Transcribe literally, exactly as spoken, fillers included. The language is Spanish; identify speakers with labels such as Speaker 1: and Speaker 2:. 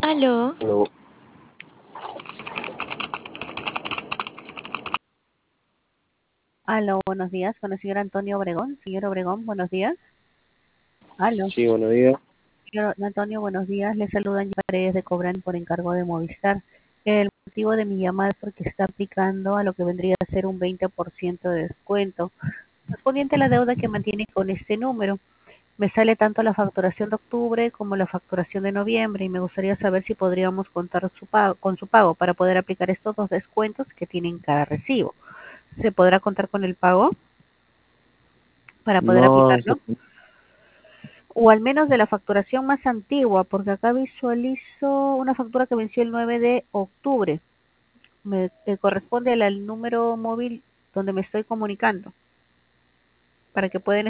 Speaker 1: Aló.
Speaker 2: Aló.
Speaker 3: Aló, buenos días, con el señor Antonio Obregón. Señor Obregón, buenos días. Aló.
Speaker 2: Sí, buenos días.
Speaker 3: Señor Antonio, buenos días. Le saludan Paredes de Cobran por encargo de Movistar. El motivo de mi llamada es porque está aplicando a lo que vendría a ser un veinte por ciento de descuento, correspondiente a la deuda que mantiene con este número. Me sale tanto la facturación de octubre como la facturación de noviembre y me gustaría saber si podríamos contar su pago, con su pago para poder aplicar estos dos descuentos que tienen cada recibo. ¿Se podrá contar con el pago para poder
Speaker 2: No, se-
Speaker 3: aplicarlo? O al menos de la facturación más antigua, porque acá visualizo una factura que venció el nueve de octubre. Me eh, corresponde al, al número móvil donde me estoy comunicando para que puedan